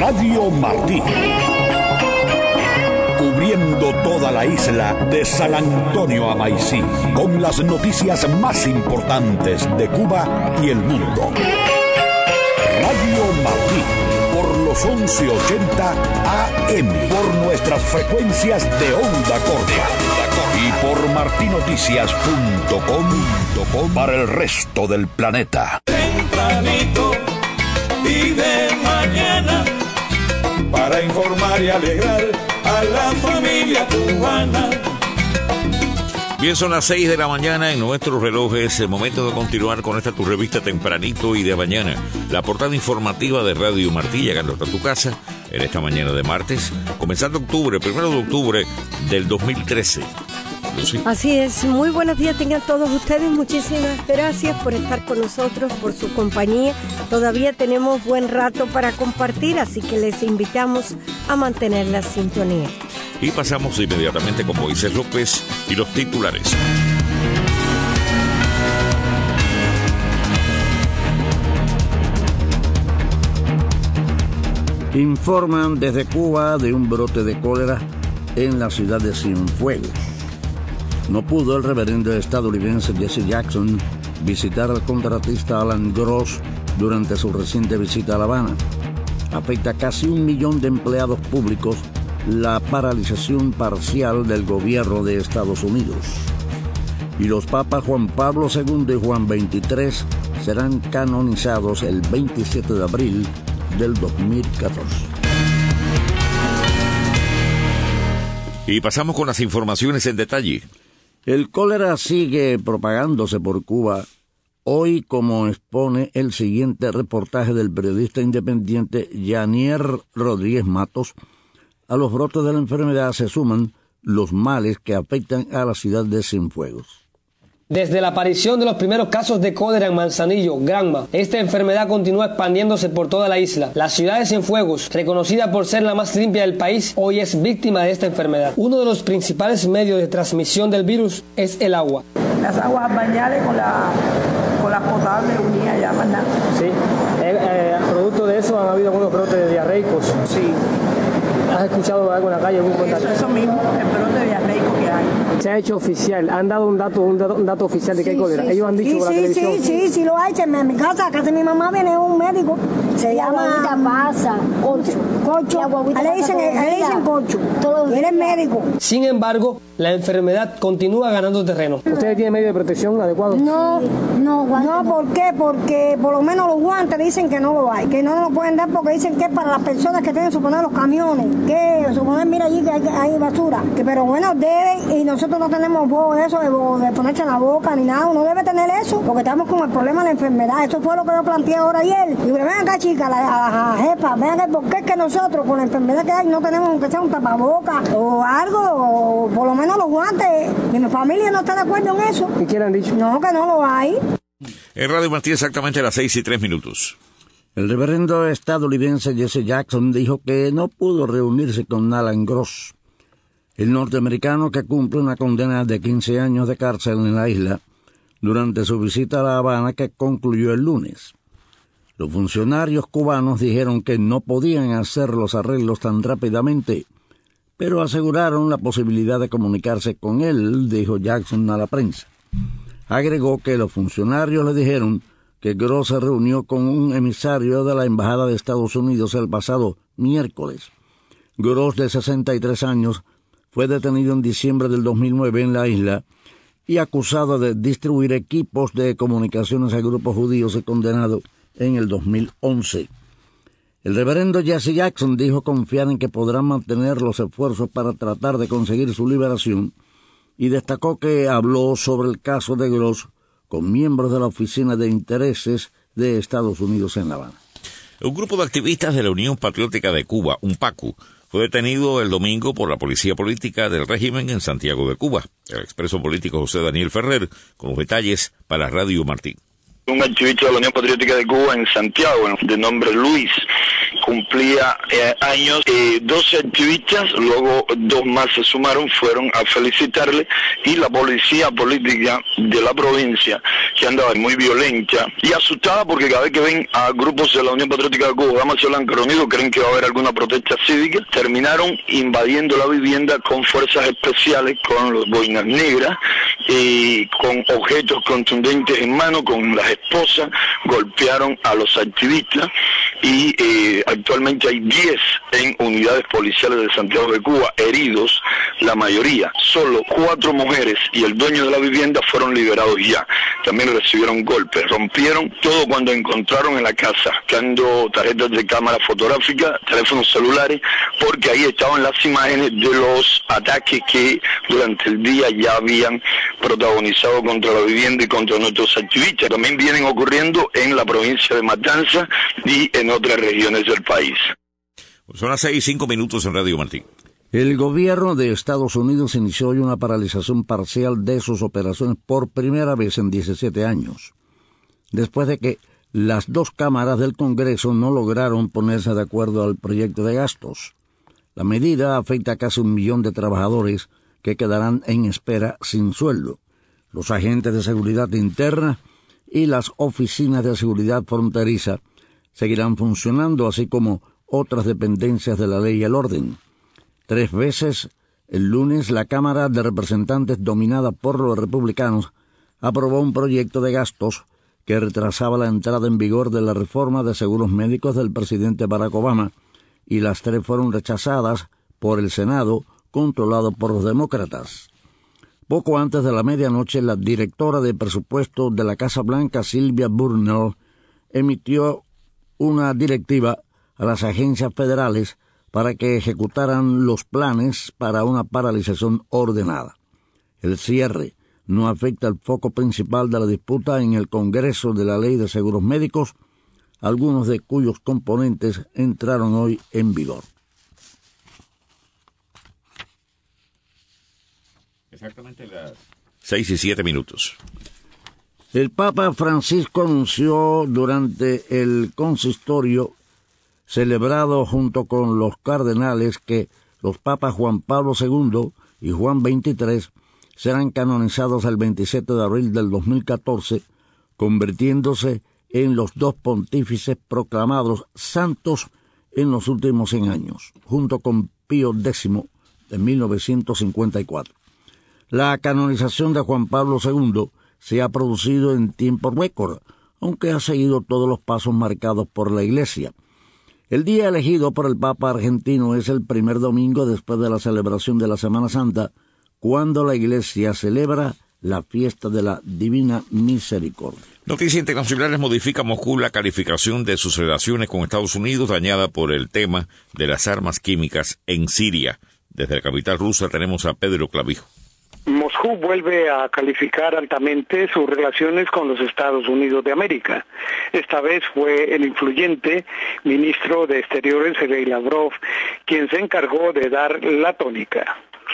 Radio Martí. Cubriendo toda la isla de San Antonio a Maicí, con las noticias más importantes de Cuba y el mundo. Radio Martí, por los 1180 AM, por nuestras frecuencias de onda corta y por martinoticias.com para el resto del planeta. Tempranito y de mañana, para informar y alegrar a la familia cubana. Bien, son las 6 de la mañana en nuestros relojes. El momento de continuar con esta tu revista Tempranito y de mañana. La portada informativa de Radio Martí, llegando hasta tu casa en esta mañana de martes, comenzando octubre, 1 de octubre del 2013. Lucy. Así es, muy buenos días tengan todos ustedes, muchísimas gracias por estar con nosotros, por su compañía. Todavía tenemos buen rato para compartir, así que les invitamos a mantener la sintonía. Y pasamos inmediatamente con Moisés López y los titulares. Informan desde Cuba de un brote de cólera en la ciudad de Cienfuegos. No pudo el reverendo estadounidense Jesse Jackson visitar al contratista Alan Gross durante su reciente visita a La Habana. Afecta a casi 1 millón de empleados públicos la paralización parcial del gobierno de Estados Unidos. Y los papas Juan Pablo II y Juan XXIII serán canonizados el 27 de abril del 2014. Y pasamos con las informaciones en detalle. El cólera sigue propagándose por Cuba, hoy como expone el siguiente reportaje del periodista independiente Yanier Rodríguez Matos. A los brotes de la enfermedad se suman los males que afectan a la ciudad de Cienfuegos. Desde la aparición de los primeros casos de cólera en Manzanillo, Granma, esta enfermedad continúa expandiéndose por toda la isla. La ciudad de Cienfuegos, reconocida por ser la más limpia del país, hoy es víctima de esta enfermedad. Uno de los principales medios de transmisión del virus es el agua. Las aguas bañadas con las potables unidas ya, ¿verdad? Sí, producto de eso han habido algunos brotes diarreicos. Sí. ¿Has escuchado algo en la calle? Eso mismo, el brote diarreico que hay. Se ha hecho oficial, han dado un dato oficial de que hay cólera. Ellos han dicho por la televisión. Sí, lo hay. En mi casa de mi mamá viene un médico, se llama pasa, Cocho. Le dicen Cocho. Él es médico. Sin embargo, la enfermedad continúa ganando terreno. ¿Ustedes tienen medio de protección adecuado? No, ¿por qué? Porque por lo menos los guantes dicen que no lo hay, que no lo pueden dar porque dicen que es para las personas que tienen suponer los camiones, que suponer mira allí que hay basura, pero bueno, deben, y nosotros no tenemos eso de ponerse en la boca ni nada, uno debe tener eso, porque estamos con el problema de la enfermedad. Eso fue lo que yo planteé ahora ayer. Y ven acá, chicas, a la jefa, ven acá, ¿por qué es que nosotros con la enfermedad que hay no tenemos aunque sea un tapaboca o algo, o por lo menos los guantes? Y mi familia no está de acuerdo en eso. ¿Y qué le han dicho? No, que no lo hay. En Radio Martí exactamente a las 6:03. El reverendo estadounidense Jesse Jackson dijo que no pudo reunirse con Alan Gross, el norteamericano que cumple una condena de 15 años de cárcel en la isla, durante su visita a La Habana que concluyó el lunes. Los funcionarios cubanos dijeron que no podían hacer los arreglos tan rápidamente, pero aseguraron la posibilidad de comunicarse con él, dijo Jackson a la prensa. Agregó que los funcionarios le dijeron que Gross se reunió con un emisario de la Embajada de Estados Unidos el pasado miércoles. Gross, de 63 años, fue detenido en diciembre del 2009 en la isla y acusado de distribuir equipos de comunicaciones a grupos judíos y condenado en el 2011. El reverendo Jesse Jackson dijo confiar en que podrán mantener los esfuerzos para tratar de conseguir su liberación y destacó que habló sobre el caso de Gross con miembros de la Oficina de Intereses de Estados Unidos en La Habana. Un grupo de activistas de la Unión Patriótica de Cuba, UNPACU, fue detenido el domingo por la policía política del régimen en Santiago de Cuba. El expreso político José Daniel Ferrer, con los detalles para Radio Martí. Un activista de la Unión Patriótica de Cuba en Santiago, de nombre Luis, cumplía años. 12 activistas, luego 2 más se sumaron, fueron a felicitarle, y la policía política de la provincia, que andaba muy violenta y asustada porque cada vez que ven a grupos de la Unión Patriótica de Cuba, Damas y Blanca reunidos, creen que va a haber alguna protesta cívica, terminaron invadiendo la vivienda con fuerzas especiales, con los boinas negras, y con objetos contundentes en mano, con las esposas, golpearon a los activistas, y actualmente hay 10 en unidades policiales de Santiago de Cuba heridos, la mayoría. Solo 4 mujeres y el dueño de la vivienda fueron liberados ya. También recibieron golpes. Rompieron todo cuando encontraron en la casa, buscando tarjetas de cámara fotográfica, teléfonos celulares, porque ahí estaban las imágenes de los ataques que durante el día ya habían protagonizado contra la vivienda y contra nuestros activistas. También vienen ocurriendo en la provincia de Matanzas y en otras regiones del país. Son las 6:05 en Radio Martí. El gobierno de Estados Unidos inició hoy una paralización parcial de sus operaciones por primera vez en 17 años, después de que las 2 cámaras del Congreso no lograron ponerse de acuerdo al proyecto de gastos. La medida afecta a casi 1 millón de trabajadores que quedarán en espera sin sueldo. Los agentes de seguridad interna y las oficinas de seguridad fronteriza seguirán funcionando, así como otras dependencias de la ley y el orden. 3 veces el lunes la Cámara de Representantes, dominada por los republicanos, aprobó un proyecto de gastos que retrasaba la entrada en vigor de la reforma de seguros médicos del presidente Barack Obama, y las 3 fueron rechazadas por el Senado, controlado por los demócratas. Poco antes de la medianoche, la directora de presupuesto de la Casa Blanca, Sylvia Burnell, emitió una directiva a las agencias federales para que ejecutaran los planes para una paralización ordenada. El cierre no afecta el foco principal de la disputa en el Congreso de la Ley de Seguros Médicos, algunos de cuyos componentes entraron hoy en vigor. Exactamente las 6:07. El Papa Francisco anunció durante el consistorio celebrado junto con los cardenales que los papas Juan Pablo II y Juan XXIII serán canonizados el 27 de abril del 2014, convirtiéndose en los 2 pontífices proclamados santos en los últimos 100 años, junto con Pío X de 1954. La canonización de Juan Pablo II se ha producido en tiempo récord, aunque ha seguido todos los pasos marcados por la Iglesia. El día elegido por el Papa argentino es el primer domingo después de la celebración de la Semana Santa, cuando la Iglesia celebra la fiesta de la Divina Misericordia. Noticias internacionales: modifica Moscú la calificación de sus relaciones con Estados Unidos, dañada por el tema de las armas químicas en Siria. Desde la capital rusa tenemos a Pedro Clavijo. Moscú vuelve a calificar altamente sus relaciones con los Estados Unidos de América. Esta vez fue el influyente ministro de Exteriores, Sergei Lavrov, quien se encargó de dar la tónica.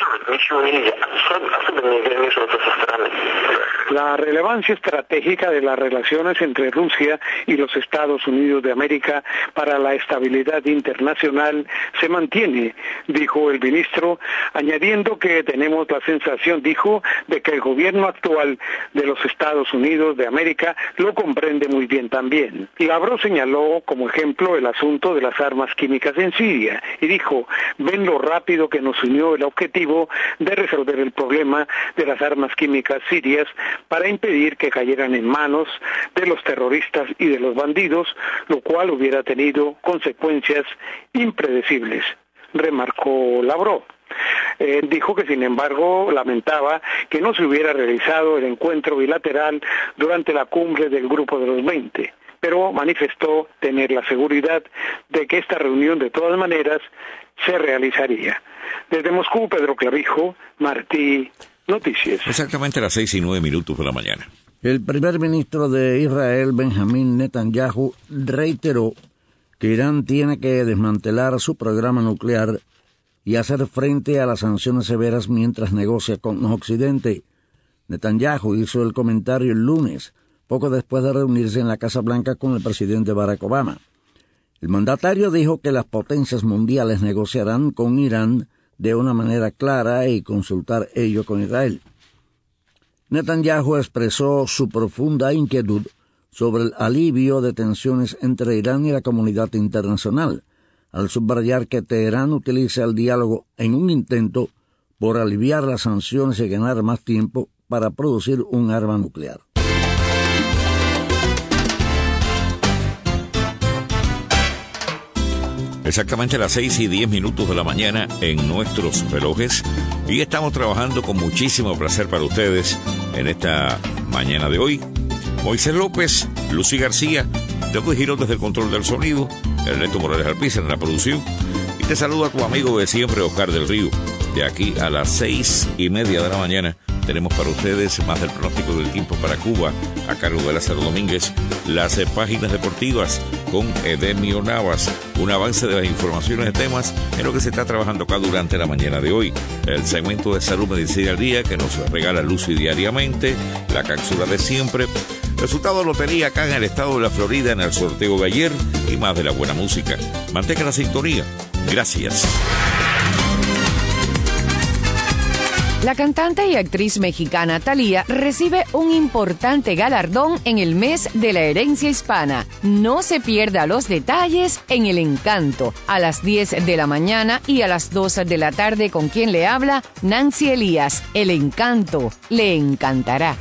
La relevancia estratégica de las relaciones entre Rusia y los Estados Unidos de América para la estabilidad internacional se mantiene, dijo el ministro, añadiendo que tenemos la sensación, dijo, de que el gobierno actual de los Estados Unidos de América lo comprende muy bien también. Lavrov señaló como ejemplo el asunto de las armas químicas en Siria y dijo, ven lo rápido que nos unió el objetivo de resolver el problema de las armas químicas sirias para impedir que cayeran en manos de los terroristas y de los bandidos, lo cual hubiera tenido consecuencias impredecibles, remarcó Lavrov. Dijo que, sin embargo, lamentaba que no se hubiera realizado el encuentro bilateral durante la cumbre del Grupo de los 20, pero manifestó tener la seguridad de que esta reunión de todas maneras se realizaría. Desde Moscú, Pedro Clavijo, Martí, Noticias. Exactamente a las 6:09 de la mañana. El primer ministro de Israel, Benjamín Netanyahu, reiteró que Irán tiene que desmantelar su programa nuclear y hacer frente a las sanciones severas mientras negocia con Occidente. Netanyahu hizo el comentario el lunes, poco después de reunirse en la Casa Blanca con el presidente Barack Obama. El mandatario dijo que las potencias mundiales negociarán con Irán de una manera clara y consultar ello con Israel. Netanyahu expresó su profunda inquietud sobre el alivio de tensiones entre Irán y la comunidad internacional, al subrayar que Teherán utiliza el diálogo en un intento por aliviar las sanciones y ganar más tiempo para producir un arma nuclear. Exactamente a las 6:10 de la mañana en nuestros relojes, y estamos trabajando con muchísimo placer para ustedes en esta mañana de hoy. Moisés López, Lucy García, Teodoro Girón desde el control del sonido, Ernesto Morales Alpizar en la producción, y te saluda tu amigo de siempre, Oscar del Río. De aquí a las 6:30 de la mañana tenemos para ustedes más del pronóstico del tiempo para Cuba, a cargo de Lázaro Domínguez, las páginas deportivas con Edemio Navas, un avance de las informaciones de temas en lo que se está trabajando acá durante la mañana de hoy, el segmento de Salud, Medicina al Día que nos regala Lucy diariamente, la cápsula de siempre, resultado de lotería acá en el estado de la Florida en el sorteo de ayer y más de la buena música. Mantenga la sintonía. Gracias. La cantante y actriz mexicana Thalía recibe un importante galardón en el mes de la herencia hispana. No se pierda los detalles en El Encanto, a las 10 de la mañana y a las 2 de la tarde, con quien le habla Nancy Elías. El Encanto le encantará.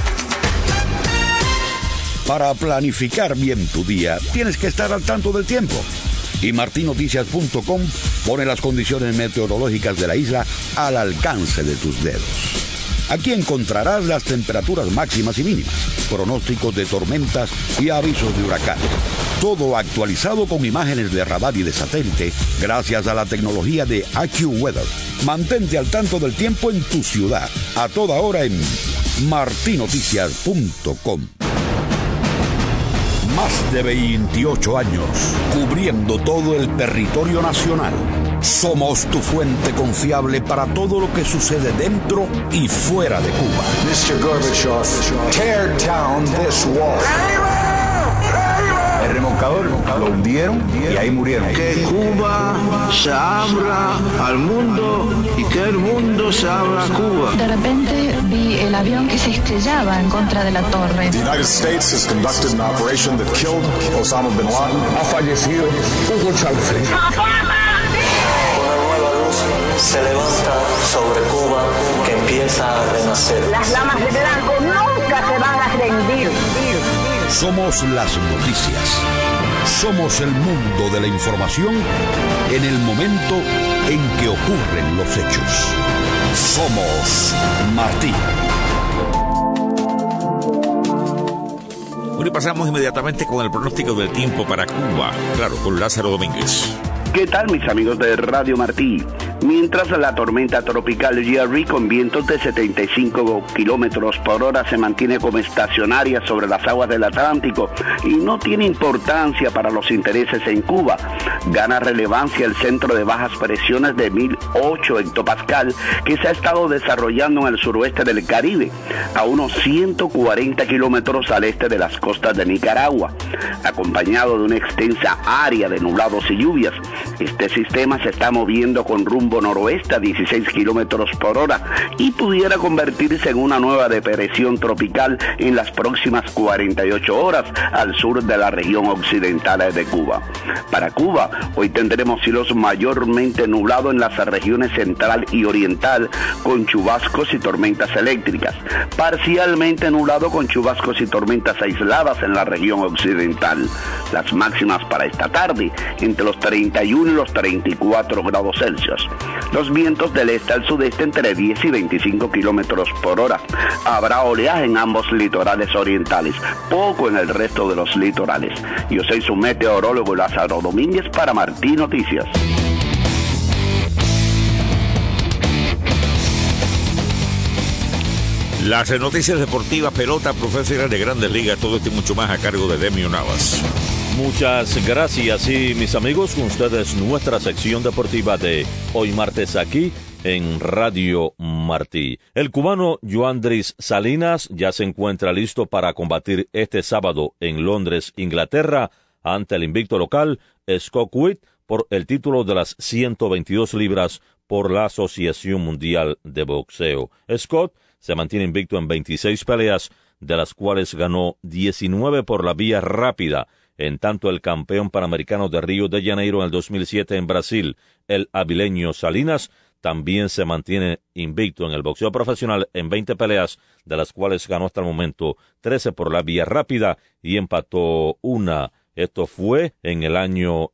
Para planificar bien tu día, tienes que estar al tanto del tiempo. Y martinoticias.com pone las condiciones meteorológicas de la isla al alcance de tus dedos. Aquí encontrarás las temperaturas máximas y mínimas, pronósticos de tormentas y avisos de huracanes. Todo actualizado con imágenes de radar y de satélite gracias a la tecnología de AccuWeather. Mantente al tanto del tiempo en tu ciudad, a toda hora en martinoticias.com. Más de 28 años, cubriendo todo el territorio nacional. Somos tu fuente confiable para todo lo que sucede dentro y fuera de Cuba. Mr. Gorbachev, tear down this wall. El remolcador lo hundieron y ahí murieron. Que Cuba se abra al mundo y que el mundo se abra a Cuba. De repente vi el avión que se estrellaba en contra de la torre. The United States has conducted an operation that killed Osama bin Laden. Ha fallecido Hugo Chávez. Una nueva luz se levanta sobre Cuba, que empieza a renacer. Las damas de blanco nunca se van a rendir. Somos las noticias. Somos el mundo de la información en el momento en que ocurren los hechos. Somos Martí. Bueno, y pasamos inmediatamente con el pronóstico del tiempo para Cuba, claro, con Lázaro Domínguez. ¿Qué tal, mis amigos de Radio Martí? Mientras la tormenta tropical Jerry, con vientos de 75 kilómetros por hora, se mantiene como estacionaria sobre las aguas del Atlántico y no tiene importancia para los intereses en Cuba, gana relevancia el centro de bajas presiones de 1008 hectopascal que se ha estado desarrollando en el suroeste del Caribe, a unos 140 kilómetros al este de las costas de Nicaragua, acompañado de una extensa área de nublados y lluvias. Este sistema se está moviendo con rumbo noroeste a 16 kilómetros por hora y pudiera convertirse en una nueva depresión tropical en las próximas 48 horas al sur de la región occidental de Cuba. Para Cuba, hoy tendremos cielos mayormente nublados en las regiones central y oriental, con chubascos y tormentas eléctricas, parcialmente nublado con chubascos y tormentas aisladas en la región occidental. Las máximas para esta tarde, entre los 31 y los 34 grados Celsius. Los vientos del este al sudeste entre 10 y 25 kilómetros por hora. Habrá oleaje en ambos litorales orientales, poco en el resto de los litorales. Yo soy su meteorólogo Lázaro Domínguez para Martí Noticias. Las noticias deportivas, pelota profesional de Grandes Ligas, todo esto y mucho más a cargo de Edemio Navas. Muchas gracias, y mis amigos, con ustedes nuestra sección deportiva de hoy martes aquí en Radio Martí. El cubano Yoandris Salinas ya se encuentra listo para combatir este sábado en Londres, Inglaterra, ante el invicto local Scott Witt por el título de las 122 libras por la Asociación Mundial de Boxeo. Scott se mantiene invicto en 26 peleas, de las cuales ganó 19 por la vía rápida. En tanto, el campeón panamericano de Río de Janeiro en el 2007 en Brasil, el avileño Salinas, también se mantiene invicto en el boxeo profesional en 20 peleas, de las cuales ganó hasta el momento 13 por la vía rápida y empató una. Esto fue en el año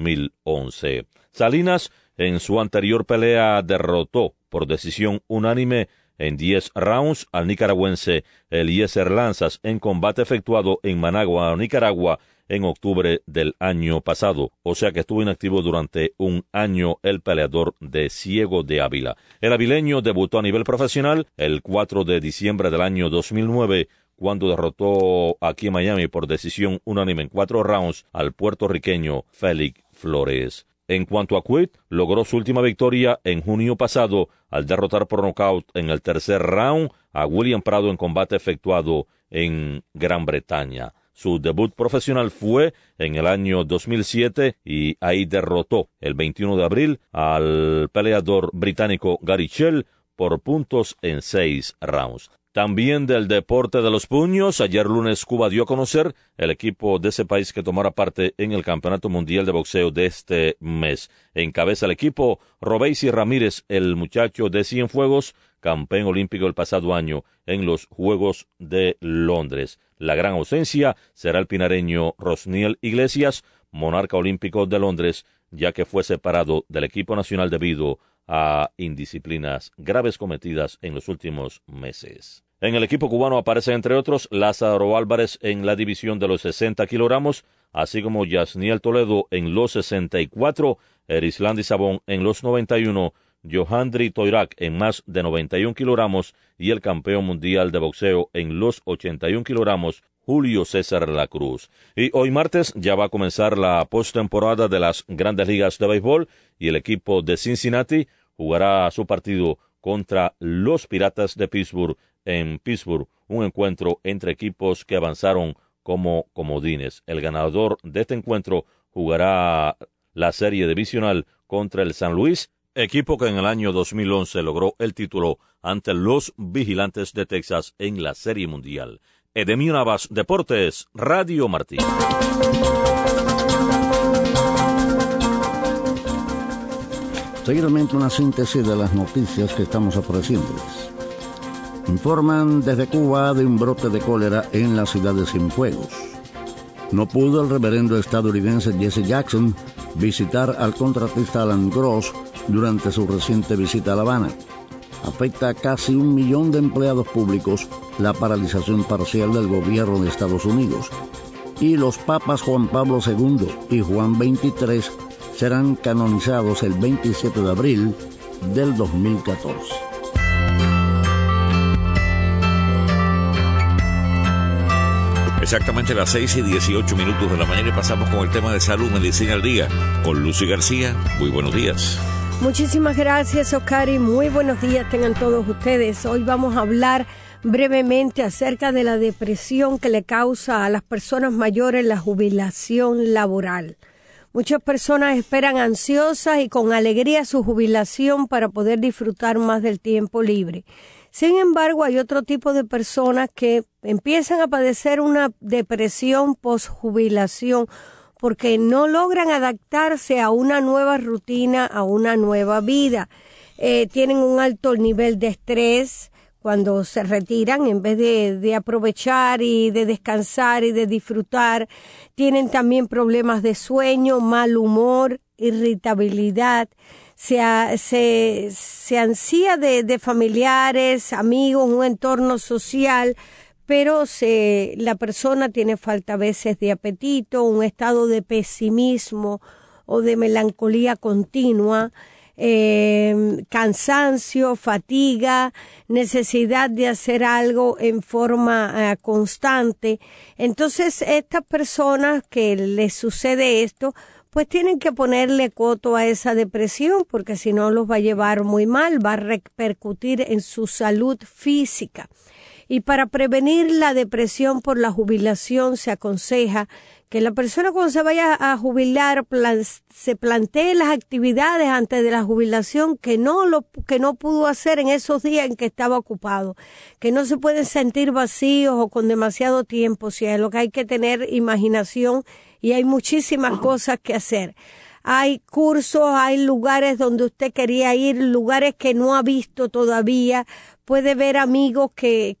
2011. Salinas, en su anterior pelea, derrotó por decisión unánime en 10 rounds al nicaragüense Eliezer Lanzas en combate efectuado en Managua, Nicaragua, en octubre del año pasado, o sea que estuvo inactivo durante un año el peleador de Ciego de Ávila. El avileño debutó a nivel profesional el 4 de diciembre del año 2009, cuando derrotó aquí en Miami por decisión unánime en 4 rounds al puertorriqueño Félix Flores. En cuanto a Quitt, logró su última victoria en junio pasado al derrotar por nocaut en el tercer round a William Prado en combate efectuado en Gran Bretaña. Su debut profesional fue en el año 2007 y ahí derrotó el 21 de abril al peleador británico Gary Schell por puntos en 6 rounds. También del deporte de los puños, ayer lunes Cuba dio a conocer el equipo de ese país que tomará parte en el Campeonato Mundial de Boxeo de este mes. Encabeza el equipo Robeysi Ramírez, el muchacho de Cienfuegos, campeón olímpico el pasado año en los Juegos de Londres. La gran ausencia será el pinareño Rosniel Iglesias, monarca olímpico de Londres, ya que fue separado del equipo nacional debido a indisciplinas graves cometidas en los últimos meses. En el equipo cubano aparecen, entre otros, Lázaro Álvarez en la división de los 60 kilogramos, así como Yasniel Toledo en los 64, Erislandi Sabón en los 91, Johandri Toirac en más de 91 kilogramos y el campeón mundial de boxeo en los 81 kilogramos, Julio César La Cruz. Y hoy martes ya va a comenzar la postemporada de las Grandes Ligas de Béisbol y el equipo de Cincinnati jugará su partido contra los Piratas de Pittsburgh en Pittsburgh, un encuentro entre equipos que avanzaron como comodines. El ganador de este encuentro jugará la serie divisional contra el San Luis, equipo que en el año 2011 logró el título ante los Vigilantes de Texas en la Serie Mundial. Edemio Navas, Deportes, Radio Martí. Seguidamente una síntesis de las noticias que estamos ofreciéndoles. Informan desde Cuba de un brote de cólera en la ciudad de Cienfuegos. No pudo el reverendo estadounidense Jesse Jackson visitar al contratista Alan Gross durante su reciente visita a La Habana. Afecta a casi 1 millón de empleados públicos la paralización parcial del gobierno de Estados Unidos. Y los papas Juan Pablo II y Juan XXIII serán canonizados el 27 de abril del 2014. Exactamente las 6:18 de la mañana y pasamos con el tema de salud, medicina al día, con Lucy García. Muy buenos días. Muchísimas gracias, Oscar, y muy buenos días tengan todos ustedes. Hoy vamos a hablar brevemente acerca de la depresión que le causa a las personas mayores la jubilación laboral. Muchas personas esperan ansiosas y con alegría su jubilación para poder disfrutar más del tiempo libre. Sin embargo, hay otro tipo de personas que empiezan a padecer una depresión posjubilación porque no logran adaptarse a una nueva rutina, a una nueva vida. Tienen un alto nivel de estrés cuando se retiran, en vez de aprovechar y de descansar y de disfrutar. Tienen también problemas de sueño, mal humor, irritabilidad. Se ansía de familiares, amigos, un entorno social, pero la persona tiene falta a veces de apetito, un estado de pesimismo o de melancolía continua, cansancio, fatiga, necesidad de hacer algo en forma constante. Entonces, estas personas que les sucede esto, pues tienen que ponerle coto a esa depresión, porque si no los va a llevar muy mal, va a repercutir en su salud física. Y para prevenir la depresión por la jubilación se aconseja que la persona cuando se vaya a jubilar se plantee las actividades antes de la jubilación que no pudo hacer en esos días en que estaba ocupado, que no se pueden sentir vacíos o con demasiado tiempo, o sea, lo que hay que tener imaginación y hay muchísimas cosas que hacer. Hay cursos, hay lugares donde usted quería ir, lugares que no ha visto todavía, puede ver amigos que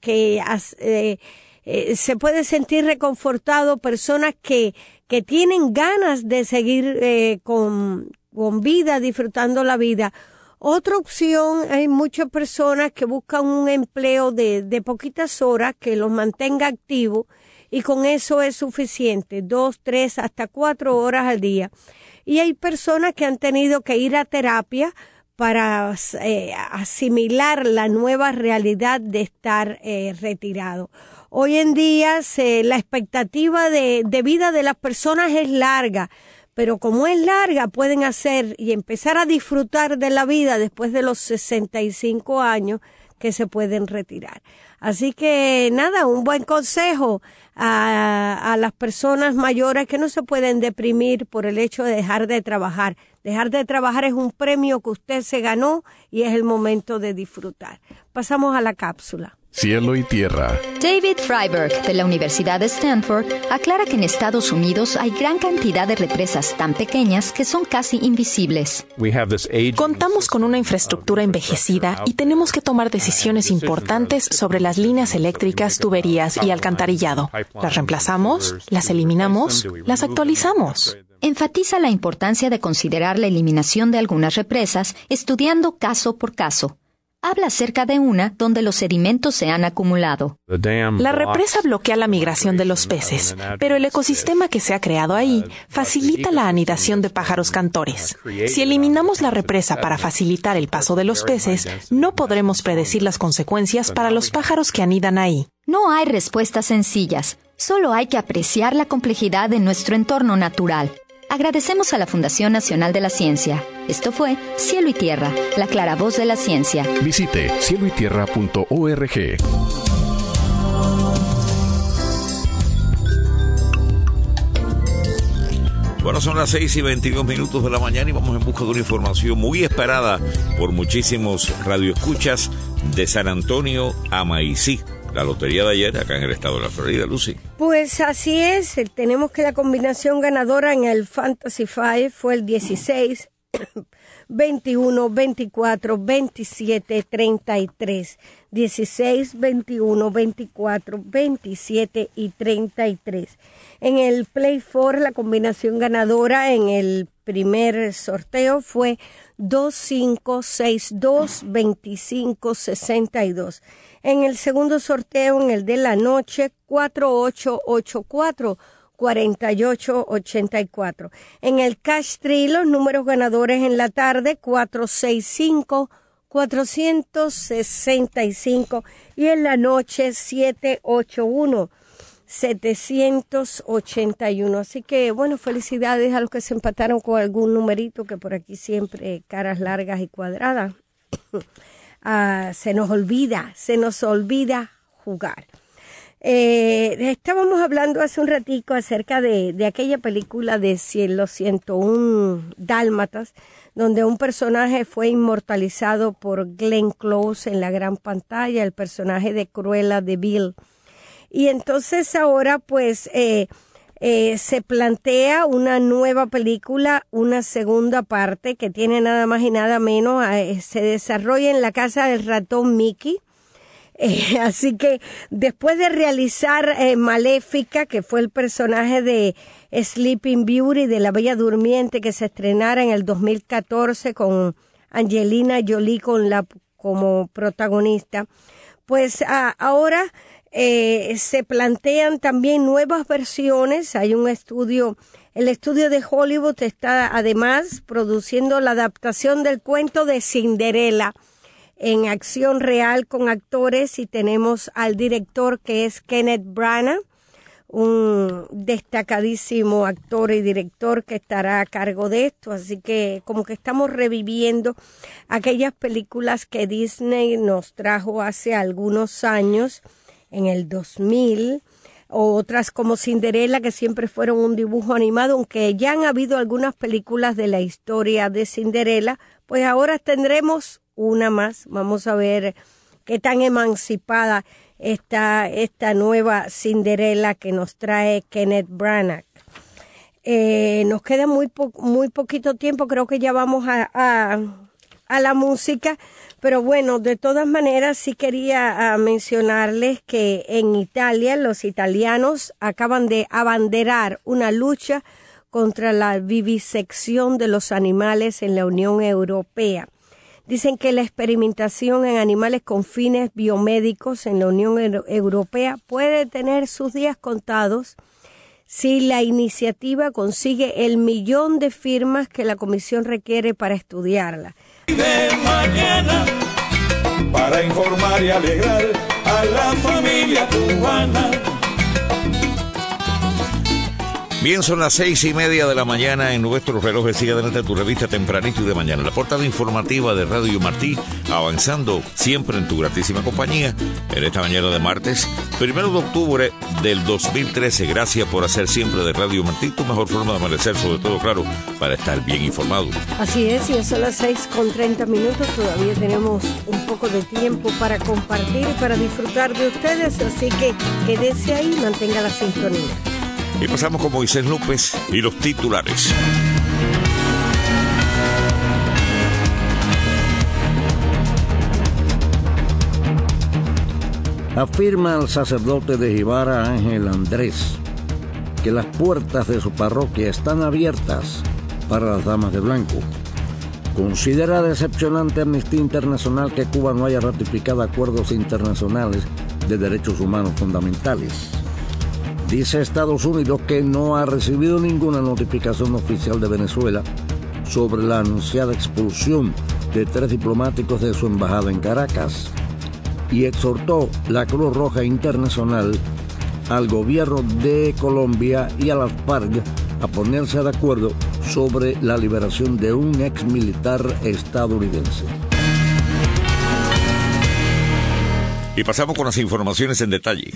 se puede sentir reconfortado, personas que tienen ganas de seguir con vida, disfrutando la vida. Otra opción, hay muchas personas que buscan un empleo de poquitas horas que los mantenga activos y con eso es suficiente, 2, 3, hasta 4 horas al día. Y hay personas que han tenido que ir a terapia para asimilar la nueva realidad de estar retirado. Hoy en día la expectativa de vida de las personas es larga, pero como es larga pueden hacer y empezar a disfrutar de la vida después de los 65 años que se pueden retirar. Así que nada, un buen consejo a las personas mayores que no se pueden deprimir por el hecho de dejar de trabajar. Dejar de trabajar es un premio que usted se ganó y es el momento de disfrutar. Pasamos a la cápsula. Cielo y tierra. David Freiberg, de la Universidad de Stanford, aclara que en Estados Unidos hay gran cantidad de represas tan pequeñas que son casi invisibles. Contamos con una infraestructura envejecida y tenemos que tomar decisiones importantes sobre las líneas eléctricas, tuberías y alcantarillado. ¿Las reemplazamos? ¿Las eliminamos? ¿Las actualizamos? Enfatiza la importancia de considerar la eliminación de algunas represas, estudiando caso por caso. Habla acerca de una donde los sedimentos se han acumulado. La represa bloquea la migración de los peces, pero el ecosistema que se ha creado ahí facilita la anidación de pájaros cantores. Si eliminamos la represa para facilitar el paso de los peces, no podremos predecir las consecuencias para los pájaros que anidan ahí. No hay respuestas sencillas, solo hay que apreciar la complejidad de nuestro entorno natural. Agradecemos a la Fundación Nacional de la Ciencia. Esto fue Cielo y Tierra, la clara voz de la ciencia. Visite cieloytierra.org. Bueno, son las 6:22 de la mañana y vamos en busca de una información muy esperada por muchísimos radioescuchas de San Antonio a Maicí. La lotería de ayer acá en el estado de la Florida, Lucy. Pues así es, tenemos que la combinación ganadora en el Fantasy 5 fue el 16, 21, 24, 27, 33. 16, 21, 24, 27 y 33. En el Play 4, la combinación ganadora en el primer sorteo fue 2562 2562. En el segundo sorteo, en el de la noche, 4884 4884. En el Cash 3, los números ganadores en la tarde, 465 465 y en la noche 781 781. Así que, bueno, felicidades a los que se empataron con algún numerito, que por aquí siempre caras largas y cuadradas. Se nos olvida jugar. Estábamos hablando hace un ratico acerca de aquella película de los 101 Dálmatas, donde un personaje fue inmortalizado por Glenn Close en la gran pantalla, el personaje de Cruella de Vil. Y entonces ahora pues se plantea una nueva película, una segunda parte que tiene nada más y nada menos, se desarrolla en la casa del ratón Mickey. Así que después de realizar Maléfica, que fue el personaje de Sleeping Beauty, de la Bella Durmiente, que se estrenara en el 2014 con Angelina Jolie como protagonista, pues ahora se plantean también nuevas versiones. Hay un estudio, el estudio de Hollywood está además produciendo la adaptación del cuento de Cinderella en acción real con actores, y tenemos al director que es Kenneth Branagh, un destacadísimo actor y director que estará a cargo de esto. Así que como que estamos reviviendo aquellas películas que Disney nos trajo hace algunos años en el 2000, o otras como Cinderella, que siempre fueron un dibujo animado, aunque ya han habido algunas películas de la historia de Cinderella, pues ahora tendremos una más. Vamos a ver qué tan emancipada está esta nueva Cinderella que nos trae Kenneth Branagh. Nos queda muy poquito tiempo, creo que ya vamos a la música, pero bueno, de todas maneras sí quería mencionarles que en Italia los italianos acaban de abanderar una lucha contra la vivisección de los animales en la Unión Europea. Dicen que la experimentación en animales con fines biomédicos en la Unión Europea puede tener sus días contados si la iniciativa consigue el 1.000.000 de firmas que la Comisión requiere para estudiarla. De mañana, para informar y alegrar a la familia cubana. Bien, son las 6:30 de la mañana en nuestros relojes. Sigue adelante tu revista Tempranito y de Mañana. La portada informativa de Radio Martí, avanzando siempre en tu gratísima compañía en esta mañana de martes, 1 de octubre del 2013. Gracias por hacer siempre de Radio Martí tu mejor forma de amanecer, sobre todo, claro, para estar bien informado. Así es, y son las 6:30. Todavía tenemos un poco de tiempo para compartir y para disfrutar de ustedes, así que quédese ahí y mantenga la sintonía. Y pasamos con Moisés López y los titulares. Afirma el sacerdote de Jibara, Ángel Andrés, que las puertas de su parroquia están abiertas para las damas de blanco. Considera decepcionante Amnistía Internacional que Cuba no haya ratificado acuerdos internacionales de derechos humanos fundamentales. Dice Estados Unidos que no ha recibido ninguna notificación oficial de Venezuela sobre la anunciada expulsión de 3 diplomáticos de su embajada en Caracas, y exhortó la Cruz Roja Internacional al gobierno de Colombia y a las FARC a ponerse de acuerdo sobre la liberación de un ex militar estadounidense. Y pasamos con las informaciones en detalle.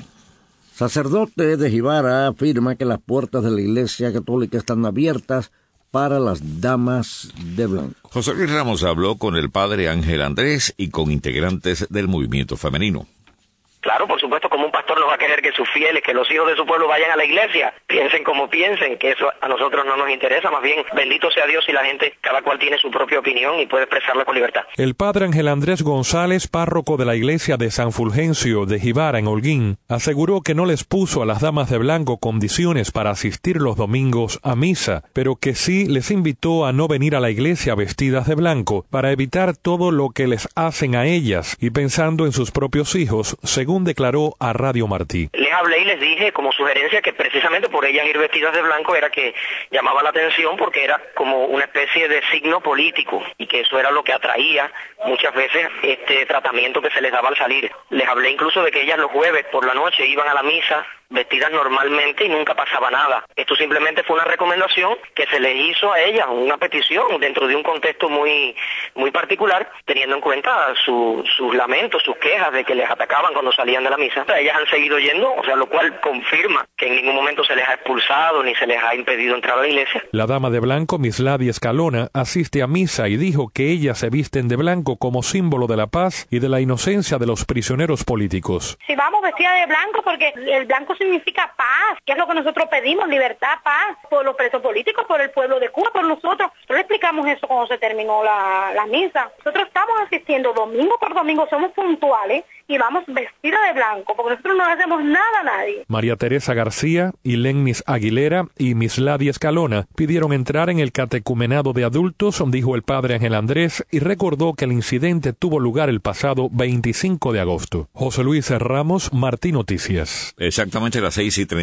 Sacerdote de Jibara afirma que las puertas de la Iglesia Católica están abiertas para las damas de blanco. José Luis Ramos habló con el padre Ángel Andrés y con integrantes del movimiento femenino. Claro, por supuesto, como un pastor no va a querer que sus fieles, que los hijos de su pueblo vayan a la iglesia, piensen como piensen, que eso a nosotros no nos interesa, más bien, bendito sea Dios y la gente, cada cual tiene su propia opinión y puede expresarla con libertad. El padre Ángel Andrés González, párroco de la iglesia de San Fulgencio de Jibara en Holguín, aseguró que no les puso a las damas de blanco condiciones para asistir los domingos a misa, pero que sí les invitó a no venir a la iglesia vestidas de blanco para evitar todo lo que les hacen a ellas y pensando en sus propios hijos, según declaró a Radio Martí. Les hablé y les dije como sugerencia que precisamente por ellas ir vestidas de blanco era que llamaba la atención porque era como una especie de signo político y que eso era lo que atraía muchas veces este tratamiento que se les daba al salir. Les hablé incluso de que ellas los jueves por la noche iban a la misa vestidas normalmente y nunca pasaba nada. Esto simplemente fue una recomendación que se les hizo a ellas, una petición dentro de un contexto muy particular, teniendo en cuenta sus lamentos, sus quejas de que les atacaban cuando salían de la misa. Ellas han seguido yendo, o sea, lo cual confirma que en ningún momento se les ha expulsado ni se les ha impedido entrar a la iglesia. La dama de blanco, Mislady Escalona, asiste a misa y dijo que ellas se visten de blanco como símbolo de la paz y de la inocencia de los prisioneros políticos. Si vamos vestidas de blanco porque el blanco significa paz, que es lo que nosotros pedimos, libertad, paz, por los presos políticos, por el pueblo de Cuba, por nosotros. Nosotros le explicamos eso cuando se terminó la misa. Nosotros estamos asistiendo domingo por domingo, somos puntuales y vamos vestidas de blanco, porque nosotros no le hacemos nada a nadie. María Teresa García, Ilenis Aguilera y Mislady Escalona pidieron entrar en el catecumenado de adultos, dijo el padre Ángel Andrés, y recordó que el incidente tuvo lugar el pasado 25 de agosto. José Luis Ramos, Martí Noticias. Exactamente las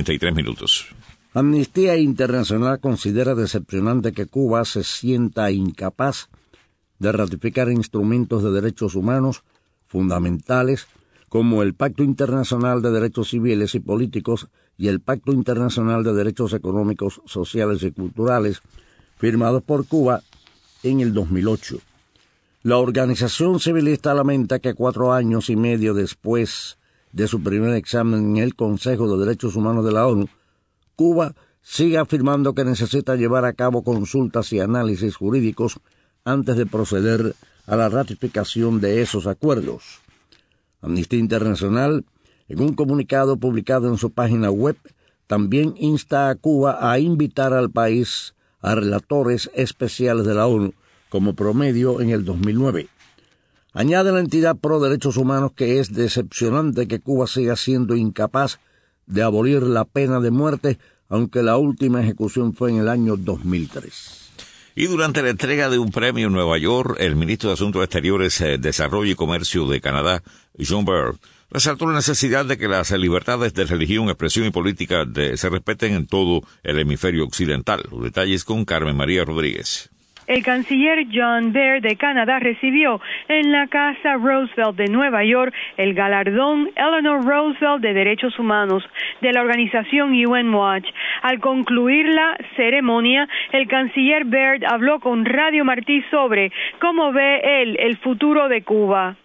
6:33. Amnistía Internacional considera decepcionante que Cuba se sienta incapaz de ratificar instrumentos de derechos humanos fundamentales como el Pacto Internacional de Derechos Civiles y Políticos y el Pacto Internacional de Derechos Económicos, Sociales y Culturales, firmados por Cuba en el 2008. La organización civilista lamenta que 4 años y medio después de su primer examen en el Consejo de Derechos Humanos de la ONU, Cuba sigue afirmando que necesita llevar a cabo consultas y análisis jurídicos antes de proceder a la ratificación de esos acuerdos. Amnistía Internacional, en un comunicado publicado en su página web, también insta a Cuba a invitar al país a relatores especiales de la ONU, como promedio en el 2009. Añade la entidad pro derechos humanos que es decepcionante que Cuba siga siendo incapaz de abolir la pena de muerte, aunque la última ejecución fue en el año 2003. Y durante la entrega de un premio en Nueva York, el ministro de Asuntos Exteriores, Desarrollo y Comercio de Canadá, John Baird, resaltó la necesidad de que las libertades de religión, expresión y política se respeten en todo el hemisferio occidental. Los detalles con Carmen María Rodríguez. El canciller John Baird de Canadá recibió en la Casa Roosevelt de Nueva York el galardón Eleanor Roosevelt de Derechos Humanos de la organización UN Watch. Al concluir la ceremonia, el canciller Baird habló con Radio Martí sobre cómo ve él el futuro de Cuba.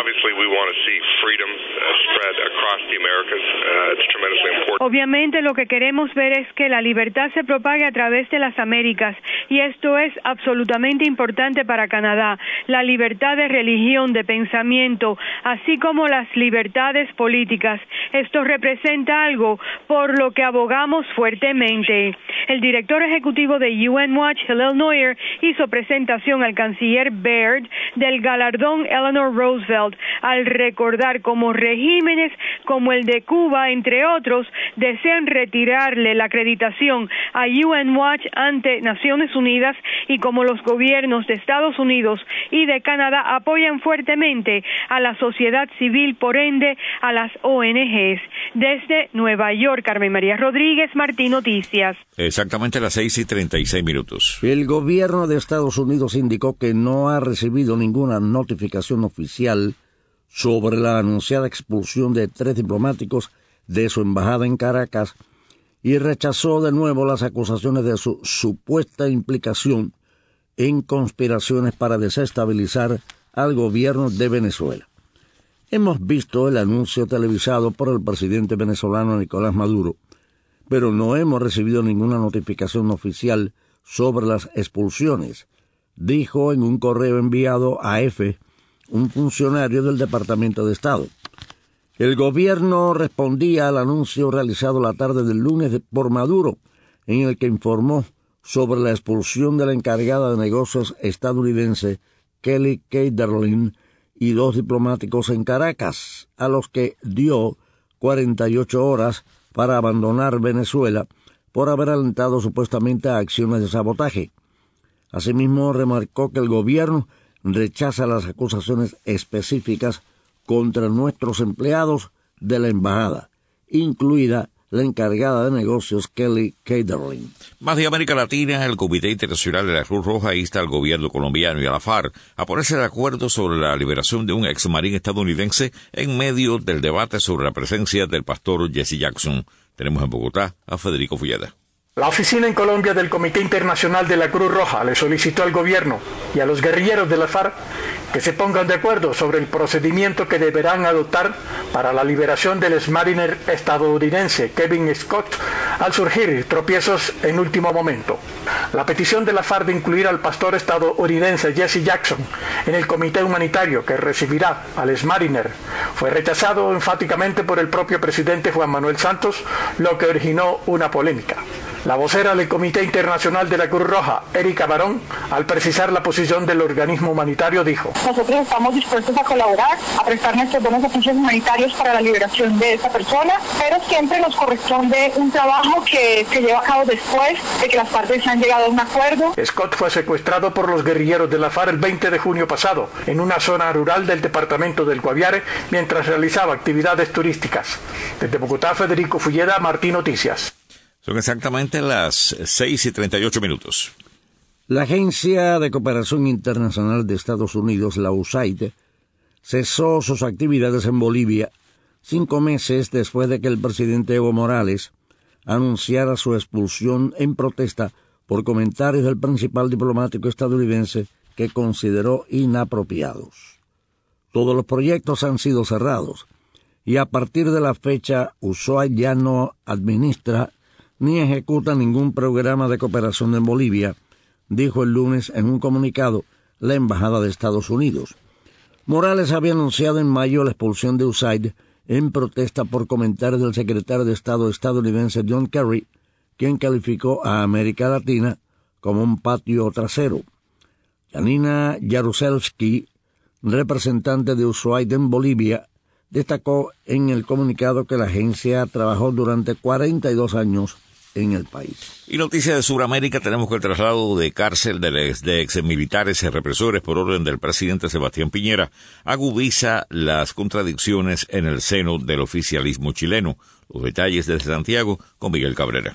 Obviamente lo que queremos ver es que la libertad se propague a través de las Américas y esto es absolutamente importante para Canadá. La libertad de religión, de pensamiento, así como las libertades políticas. Esto representa algo por lo que abogamos fuertemente. El director ejecutivo de UN Watch, Hillel Neuer, hizo presentación al canciller Baird del galardón Eleanor Roosevelt al recordar cómo regímenes como el de Cuba, entre otros, desean retirarle la acreditación a UN Watch ante Naciones Unidas y como los gobiernos de Estados Unidos y de Canadá apoyan fuertemente a la sociedad civil, por ende, a las ONGs. Desde Nueva York, Carmen María Rodríguez, Martí Noticias. Exactamente a las 6:36. El gobierno de Estados Unidos indicó que no ha recibido ninguna notificación oficial sobre la anunciada expulsión de 3 diplomáticos de su embajada en Caracas y rechazó de nuevo las acusaciones de su supuesta implicación en conspiraciones para desestabilizar al gobierno de Venezuela. Hemos visto el anuncio televisado por el presidente venezolano Nicolás Maduro, pero no hemos recibido ninguna notificación oficial sobre las expulsiones, dijo en un correo enviado a EFE un funcionario del Departamento de Estado. El gobierno respondía al anuncio realizado la tarde del lunes por Maduro, en el que informó sobre la expulsión de la encargada de negocios estadounidense Kelly Keiderlin y 2 diplomáticos en Caracas, a los que dio 48 horas para abandonar Venezuela por haber alentado supuestamente a acciones de sabotaje. Asimismo, remarcó que el gobierno rechaza las acusaciones específicas contra nuestros empleados de la embajada, incluida la encargada de negocios Kelly Keiderlin. Más de América Latina, el Comité Internacional de la Cruz Roja insta al gobierno colombiano y a la FARC a ponerse de acuerdo sobre la liberación de un ex marín estadounidense en medio del debate sobre la presencia del pastor Jesse Jackson. Tenemos en Bogotá a Federico Fulleda. La oficina en Colombia del Comité Internacional de la Cruz Roja le solicitó al gobierno y a los guerrilleros de la FARC que se pongan de acuerdo sobre el procedimiento que deberán adoptar para la liberación del exmariner estadounidense Kevin Scott al surgir tropiezos en último momento. La petición de la FARC de incluir al pastor estadounidense Jesse Jackson en el comité humanitario que recibirá al exmariner fue rechazado enfáticamente por el propio presidente Juan Manuel Santos, lo que originó una polémica. La vocera del Comité Internacional de la Cruz Roja, Erika Barón, al precisar la posición del organismo humanitario, dijo: nosotros estamos dispuestos a colaborar, a prestar nuestros buenos oficios humanitarios para la liberación de esa persona, pero siempre nos corresponde un trabajo que se lleva a cabo después de que las partes han llegado a un acuerdo. Scott fue secuestrado por los guerrilleros de la FARC el 20 de junio pasado, en una zona rural del departamento del Guaviare, mientras realizaba actividades turísticas. Desde Bogotá, Federico Fulleda, Martí Noticias. Son exactamente las 6:38. La Agencia de Cooperación Internacional de Estados Unidos, la USAID, cesó sus actividades en Bolivia 5 meses después de que el presidente Evo Morales anunciara su expulsión en protesta por comentarios del principal diplomático estadounidense que consideró inapropiados. Todos los proyectos han sido cerrados y a partir de la fecha Ushuaia ya no administra ni ejecuta ningún programa de cooperación en Bolivia, dijo el lunes en un comunicado la Embajada de Estados Unidos. Morales había anunciado en mayo la expulsión de USAID en protesta por comentarios del secretario de Estado estadounidense John Kerry, quien calificó a América Latina como un patio trasero. Janina Jaruzelski, representante de USAID en Bolivia, destacó en el comunicado que la agencia trabajó durante 42 años en el país. Y noticia de Sudamérica, tenemos que el traslado de cárcel de exmilitares y represores por orden del presidente Sebastián Piñera agudiza las contradicciones en el seno del oficialismo chileno. Los detalles desde Santiago con Miguel Cabrera.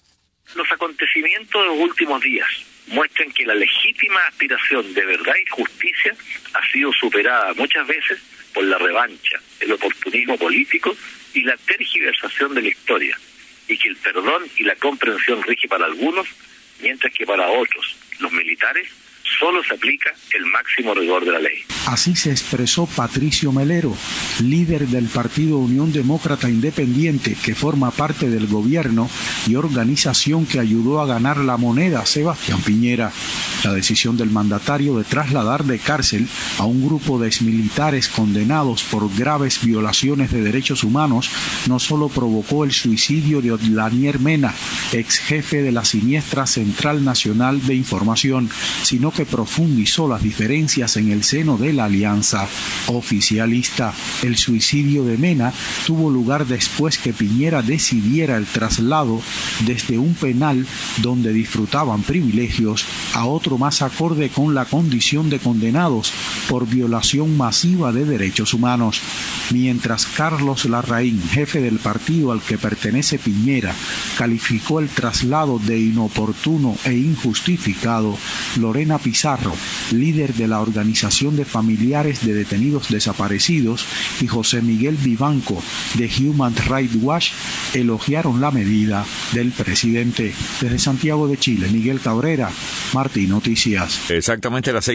Los acontecimientos de los últimos días muestran que la legítima aspiración de verdad y justicia ha sido superada muchas veces por la revancha, el oportunismo político y la tergiversación de la historia, y que el perdón y la comprensión rige para algunos, mientras que para otros, los militares, solo se aplica el máximo rigor de la ley. Así se expresó Patricio Melero, líder del Partido Unión Demócrata Independiente, que forma parte del gobierno y organización que ayudó a ganar la moneda Sebastián Piñera. La decisión del mandatario de trasladar de cárcel a un grupo de exmilitares condenados por graves violaciones de derechos humanos no solo provocó el suicidio de Odlanier Mena, ex jefe de la siniestra Central Nacional de Información, sino que profundizó las diferencias en el seno de la alianza oficialista. El suicidio de Mena tuvo lugar después que Piñera decidiera el traslado desde un penal donde disfrutaban privilegios a otro más acorde con la condición de condenados por violación masiva de derechos humanos. Mientras Carlos Larraín, jefe del partido al que pertenece Piñera, calificó el traslado de inoportuno e injustificado, Lorena Pizarro, líder de la Organización de Familiares de Detenidos Desaparecidos, y José Miguel Vivanco, de Human Rights Watch, elogiaron la medida del presidente. Desde Santiago de Chile, Miguel Cabrera, Martí Noticias. Exactamente a las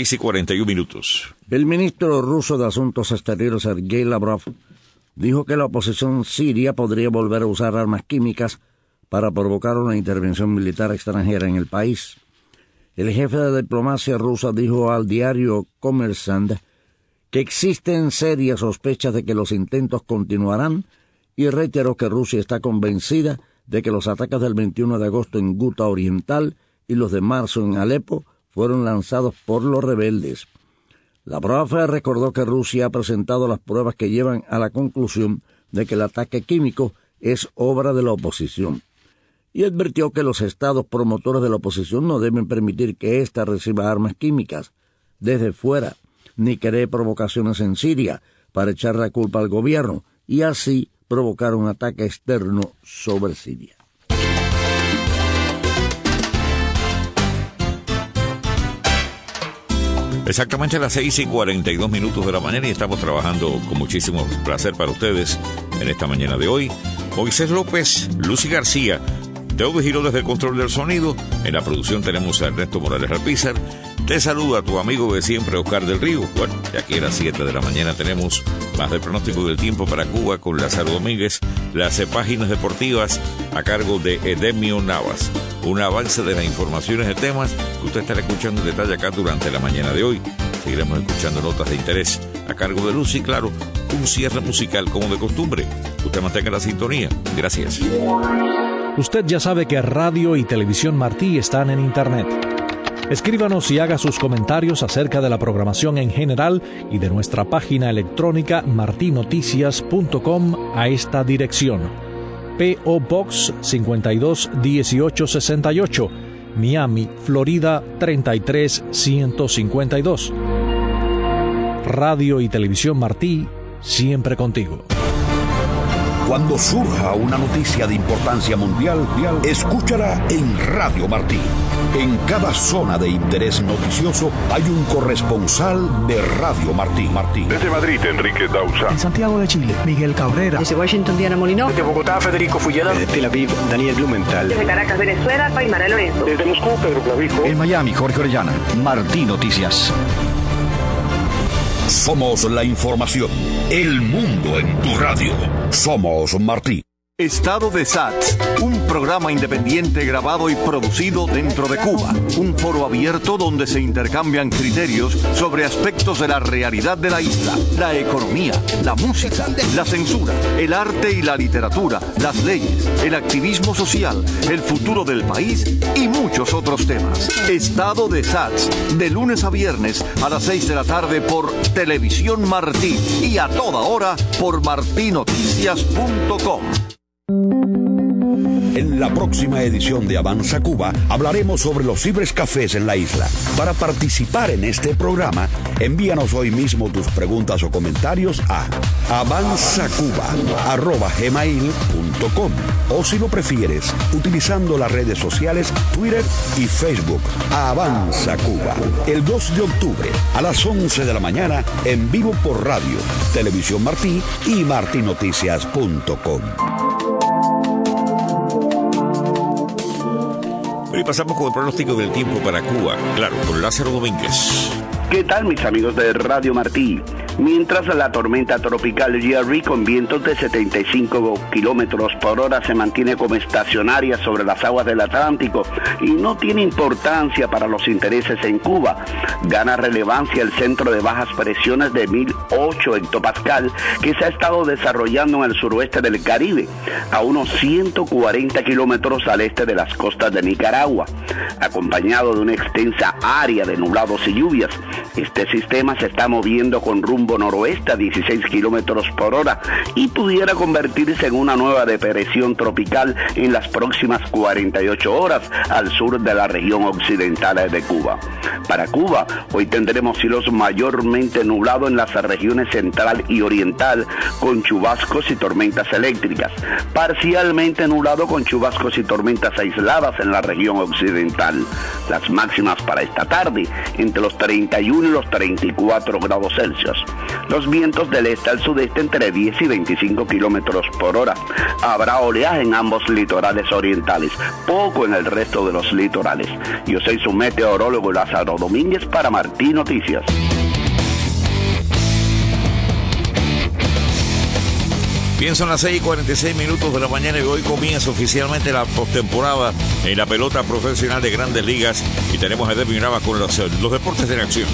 6:41. El ministro ruso de Asuntos Exteriores, Sergei Lavrov, dijo que la oposición siria podría volver a usar armas químicas para provocar una intervención militar extranjera en el país. El jefe de diplomacia rusa dijo al diario Kommersant que existen serias sospechas de que los intentos continuarán y reiteró que Rusia está convencida de que los ataques del 21 de agosto en Guta Oriental y los de marzo en Alepo fueron lanzados por los rebeldes. Lavrov recordó que Rusia ha presentado las pruebas que llevan a la conclusión de que el ataque químico es obra de la oposición, y advirtió que los estados promotores de la oposición no deben permitir que ésta reciba armas químicas desde fuera, ni cree provocaciones en Siria para echar la culpa al gobierno y así provocar un ataque externo sobre Siria. Exactamente a las 6:42 de la mañana y estamos trabajando con muchísimo placer para ustedes en esta mañana de hoy. Moisés López, Lucy García, Teo Vigiló desde el control del sonido. En la producción tenemos a Ernesto Morales Alpizar. Te saluda tu amigo de siempre, Oscar del Río. Bueno, de aquí a las 7 de la mañana tenemos más del pronóstico del tiempo para Cuba con Lázaro Domínguez, las páginas deportivas a cargo de Edemio Navas. Un avance de las informaciones de temas que usted estará escuchando en detalle acá durante la mañana de hoy. Seguiremos escuchando notas de interés a cargo de Luz y, claro, un cierre musical como de costumbre. Usted mantenga la sintonía. Gracias. Usted ya sabe que Radio y Televisión Martí están en Internet. Escríbanos y haga sus comentarios acerca de la programación en general y de nuestra página electrónica martinoticias.com a esta dirección: P.O. Box 521868, Miami, Florida 33152. Radio y Televisión Martí, siempre contigo. Cuando surja una noticia de importancia mundial, escúchala en Radio Martí. En cada zona de interés noticioso hay un corresponsal de Radio Martí. Desde Madrid, Enrique Dausa. En Santiago de Chile, Miguel Cabrera. Desde Washington, Diana Molinó. Desde Bogotá, Federico Fulleda. Desde Tel Aviv, Daniel Blumenthal. Desde Caracas, Venezuela, Paimara Lorenzo. Desde Moscú, Pedro Clavijo. En Miami, Jorge Orellana. Martí Noticias. Somos la información, el mundo en tu radio. Somos Martí. Estado de SATS, un programa independiente grabado y producido dentro de Cuba. Un foro abierto donde se intercambian criterios sobre aspectos de la realidad de la isla, la economía, la música, la censura, el arte y la literatura, las leyes, el activismo social, el futuro del país y muchos otros temas. Estado de SATS, de lunes a viernes a las 6 de la tarde por Televisión Martí y a toda hora por martinoticias.com. En la próxima edición de Avanza Cuba hablaremos sobre los cibercafés en la isla. Para participar en este programa, envíanos hoy mismo tus preguntas o comentarios a avanzacuba@gmail.com o si lo prefieres, utilizando las redes sociales Twitter y Facebook. Avanza Cuba. El 2 de octubre a las 11 de la mañana en vivo por radio, Televisión Martí y martinoticias.com. Y pasamos con el pronóstico del tiempo para Cuba, claro, con Lázaro Domínguez. ¿Qué tal, mis amigos de Radio Martí? Mientras la tormenta tropical Jerry con vientos de 75 kilómetros por hora se mantiene como estacionaria sobre las aguas del Atlántico y no tiene importancia para los intereses en Cuba, gana relevancia el centro de bajas presiones de 1008 hectopascal que se ha estado desarrollando en el suroeste del Caribe, a unos 140 kilómetros al este de las costas de Nicaragua, acompañado de una extensa área de nublados y lluvias. Este sistema se está moviendo con rumbo noroeste a 16 kilómetros por hora y pudiera convertirse en una nueva depresión tropical en las próximas 48 horas al sur de la región occidental de Cuba. Para Cuba, hoy tendremos cielos mayormente nublados en las regiones central y oriental, con chubascos y tormentas eléctricas, parcialmente nublado con chubascos y tormentas aisladas en la región occidental. Las máximas para esta tarde, entre los 31 y los 34 grados Celsius. Los vientos del este al sudeste entre 10 y 25 kilómetros por hora. Habrá oleaje en ambos litorales orientales, poco en el resto de los litorales. Yo soy su meteorólogo Lázaro Domínguez para Martí Noticias. Bien, son las 6:46 de la mañana y hoy comienza oficialmente la postemporada en la pelota profesional de Grandes Ligas y tenemos a Edwin Nava con los deportes en acción.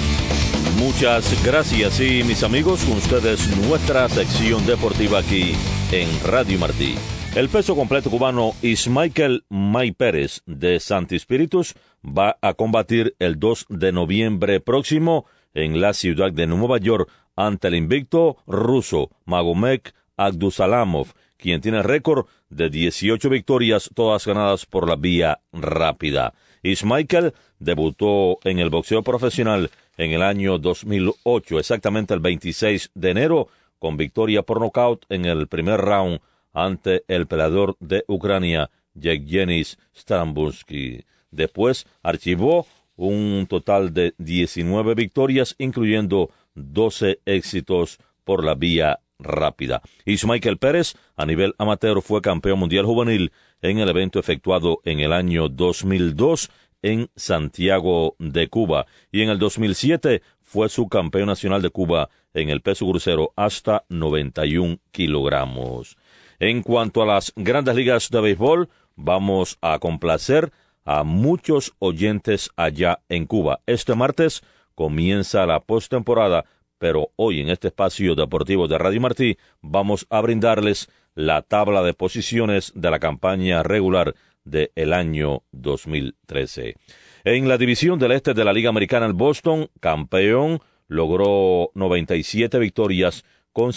Muchas gracias y mis amigos, con ustedes nuestra sección deportiva aquí en Radio Martí. El peso completo cubano Ismael May Pérez de Santi Espíritus va a combatir el 2 de noviembre próximo en la ciudad de Nueva York ante el invicto ruso Magomed Abdusalamov, quien tiene el récord de 18 victorias, todas ganadas por la vía rápida. Ismael debutó en el boxeo profesional en el año 2008, exactamente el 26 de enero, con victoria por nocaut en el primer round ante el peleador de Ucrania, Yevgeny Strambursky. Después archivó un total de 19 victorias, incluyendo 12 éxitos por la vía rápida. Ismael Pérez, a nivel amateur, fue campeón mundial juvenil en el evento efectuado en el año 2002 en Santiago de Cuba, y en el 2007 fue subcampeón nacional de Cuba en el peso crucero hasta 91 kilogramos. En cuanto a las grandes ligas de béisbol, vamos a complacer a muchos oyentes allá en Cuba. Este martes comienza la postemporada, pero hoy en este espacio deportivo de Radio Martí vamos a brindarles la tabla de posiciones de la campaña regular del año 2013. En la división del este de la Liga Americana, el Boston, campeón, logró 97 victorias con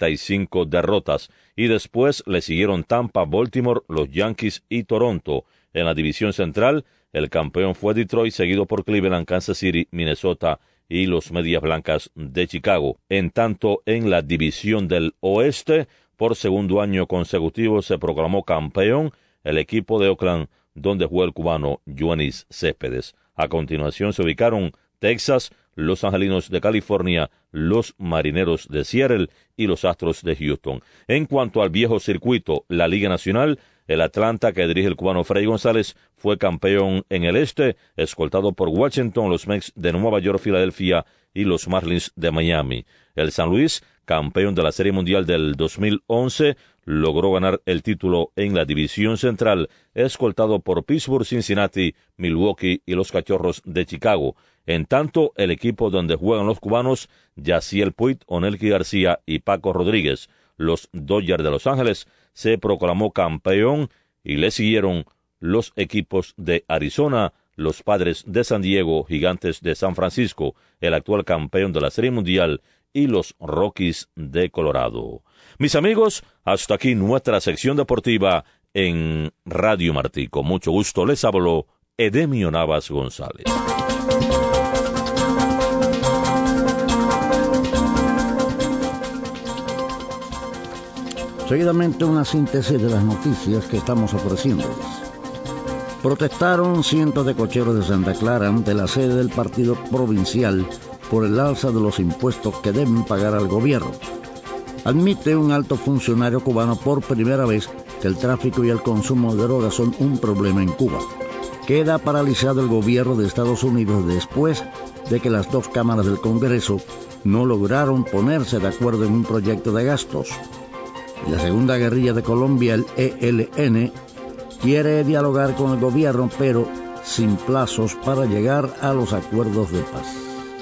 65 derrotas, y después le siguieron Tampa, Baltimore, los Yankees y Toronto. En la división central, el campeón fue Detroit, seguido por Cleveland, Kansas City, Minnesota y los Medias Blancas de Chicago. En tanto, en la división del oeste, por segundo año consecutivo se proclamó campeón el equipo de Oakland, donde jugó el cubano Yoenis Céspedes. A continuación se ubicaron Texas, los Angelinos de California, los Marineros de Seattle y los Astros de Houston. En cuanto al viejo circuito, la Liga Nacional, El Atlanta, que dirige el cubano Freddy González, fue campeón en el este, escoltado por Washington, los Mets de Nueva York, Filadelfia y los Marlins de Miami. El San Luis, campeón de la Serie Mundial del 2011, logró ganar el título en la División Central, escoltado por Pittsburgh, Cincinnati, Milwaukee y los Cachorros de Chicago. En tanto, el equipo donde juegan los cubanos, Yaciel Puig, Onelki García y Paco Rodríguez, los Dodgers de Los Ángeles, se proclamó campeón y le siguieron los equipos de Arizona, los Padres de San Diego, Gigantes de San Francisco, el actual campeón de la Serie Mundial, y los Rockies de Colorado. Mis amigos, hasta aquí nuestra sección deportiva en Radio Martí. Con mucho gusto les habló Edemio Navas González. Seguidamente una síntesis de las noticias que estamos ofreciéndoles. Protestaron cientos de cocheros de Santa Clara ante la sede del partido provincial por el alza de los impuestos que deben pagar al gobierno. Admite un alto funcionario cubano por primera vez que el tráfico y el consumo de drogas son un problema en Cuba. Queda paralizado el gobierno de Estados Unidos después de que las dos cámaras del Congreso no lograron ponerse de acuerdo en un proyecto de gastos. La segunda guerrilla de Colombia, el ELN, quiere dialogar con el gobierno, pero sin plazos para llegar a los acuerdos de paz.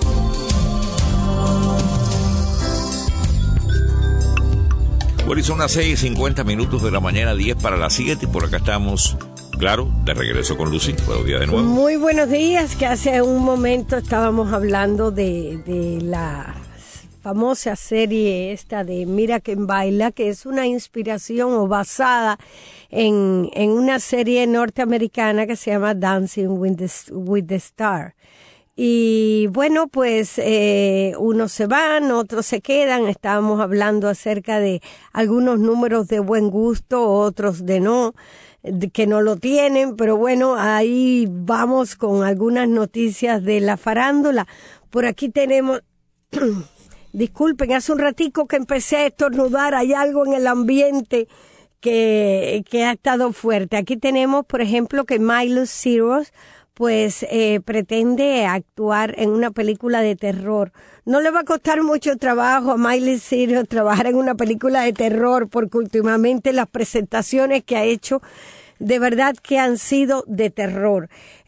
Bueno, son las 6:50 de la mañana, 10 para las 7, y por acá estamos, claro, de regreso con Lucy. Buenos días de nuevo. Muy buenos días, que hace un momento estábamos hablando de la famosa serie esta de Mira Quién Baila, que es una inspiración o basada en una serie norteamericana que se llama Dancing with the Stars. Y bueno, pues unos se van, otros se quedan. Estábamos hablando acerca de algunos números de buen gusto, otros de no, que no lo tienen, pero bueno, ahí vamos con algunas noticias de la farándula. Por aquí tenemos... Disculpen, hace un ratico que empecé a estornudar, hay algo en el ambiente que ha estado fuerte. Aquí tenemos, por ejemplo, que Miley Cyrus pues pretende actuar en una película de terror. No le va a costar mucho trabajo a Miley Cyrus trabajar en una película de terror, porque últimamente las presentaciones que ha hecho de verdad que han sido de terror.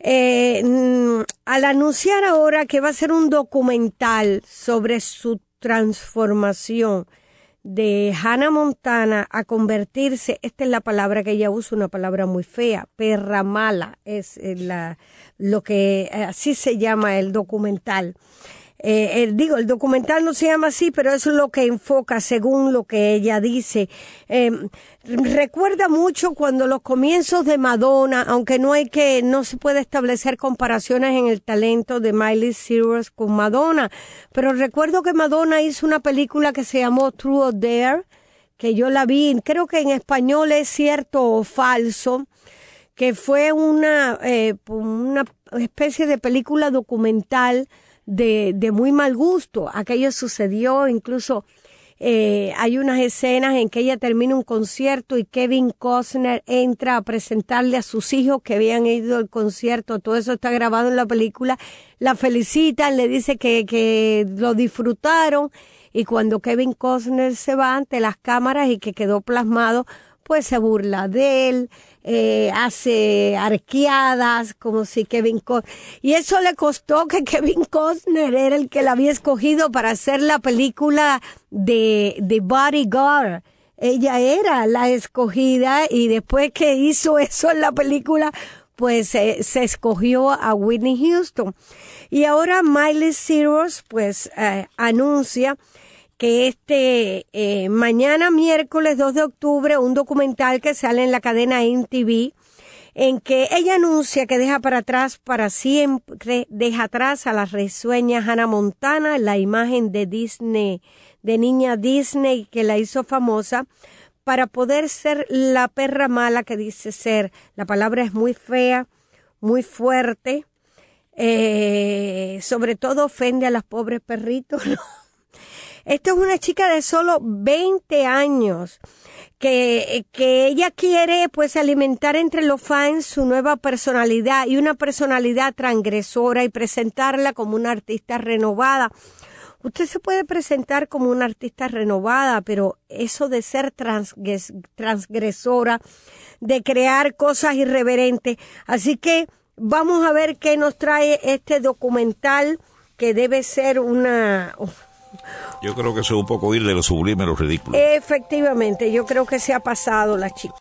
Al anunciar ahora que va a ser un documental sobre su transformación de Hannah Montana a convertirse, esta es la palabra que ella usa, una palabra muy fea, perra mala, es lo que así se llama el documental. El documental no se llama así, pero eso es lo que enfoca según lo que ella dice. Recuerda mucho cuando los comienzos de Madonna, aunque no se puede establecer comparaciones en el talento de Miley Cyrus con Madonna, pero recuerdo que Madonna hizo una película que se llamó True or Dare, que yo la vi, creo que en español es cierto o falso, que fue una especie de película documental de muy mal gusto. Aquello sucedió, incluso hay unas escenas en que ella termina un concierto y Kevin Costner entra a presentarle a sus hijos que habían ido al concierto. Todo eso está grabado en la película. La felicitan, le dice que lo disfrutaron, y cuando Kevin Costner se va ante las cámaras y que quedó plasmado, pues se burla de él, hace arqueadas como si Kevin Costner... Y eso le costó que Kevin Costner era el que la había escogido para hacer la película de Bodyguard. Ella era la escogida, y después que hizo eso en la película, pues se escogió a Whitney Houston. Y ahora Miley Cyrus pues anuncia que mañana miércoles 2 de octubre un documental que sale en la cadena MTV, en que ella anuncia que deja atrás a la risueña Hannah Montana, la imagen de Disney, de niña Disney que la hizo famosa, para poder ser la perra mala que dice ser. La palabra es muy fea, muy fuerte, sobre todo ofende a los pobres perritos, ¿no? Esta es una chica de solo 20 años que ella quiere pues alimentar entre los fans su nueva personalidad y una personalidad transgresora y presentarla como una artista renovada. Usted se puede presentar como una artista renovada, pero eso de ser transgresora, de crear cosas irreverentes. Así que vamos a ver qué nos trae este documental, que debe ser una... Yo creo que eso es un poco ir de lo sublime a lo ridículo. Efectivamente, yo creo que se ha pasado la chica.